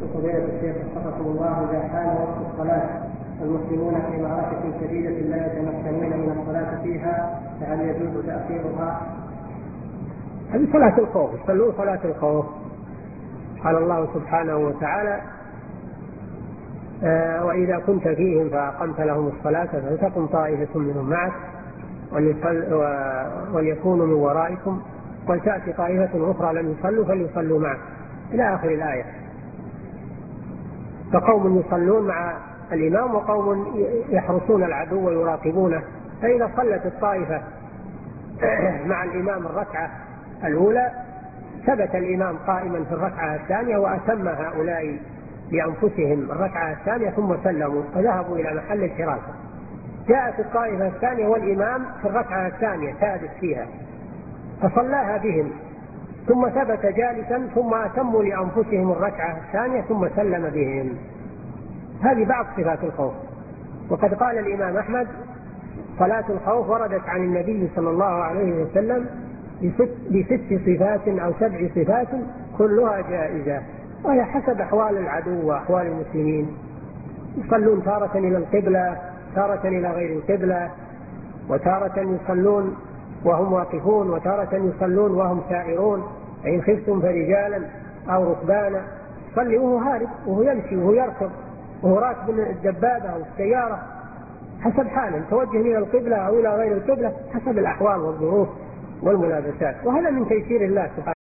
فضيلة الشيخ وفقكم الله، إذا حان وقت الصلاة والمسلمون في معركة شديدة لا يتمكنون من الصلاة فيها، فهل يجوز تأخيرها؟ هذه صلاة الخوف، يصلون صلاة الخوف. قال الله سبحانه وتعالى: وإذا كنت فيهم فأقمت لهم الصلاة فلتقم طائفة منهم معك وليكونوا من ورائكم ولتأتي طائفة أخرى لم يصلوا فليصلوا معك إلى آخر الآية. فقوم يصلون مع الإمام وقوم يحرسون العدو ويراقبونه، فإذا صلت الطائفة مع الإمام الركعة الأولى ثبت الإمام قائما في الركعة الثانية وأتم هؤلاء لأنفسهم الركعة الثانية ثم سلموا فذهبوا إلى محل الحراسة. جاءت الطائفة الثانية والإمام في الركعة الثانية ثابت فيها فصلاها بهم ثم ثبت جالسا ثم أتموا لأنفسهم الركعة الثانية ثم سلم بهم. هذه بعض صفات الخوف. وقد قال الإمام أحمد: صلاة الخوف وردت عن النبي صلى الله عليه وسلم ب6 صفات أو 7 صفات كلها جائزة، وهي حسب أحوال العدو وأحوال المسلمين. يصلون تارة إلى القبلة، تارة إلى غير القبلة، وتارة يصلون وهم واقفون، وتارة يصلون وهم سائرون، إن خفتم فرجالا أو ركبانا. يصلي وهو هارب وهو يمشي وهو يركض وهو راكب الدبابة أو السيارة، حسب حاله، توجه إلى القبلة أو إلى غير القبلة حسب الأحوال والظروف والملابسات. وهذا من تيسير الله سبحانه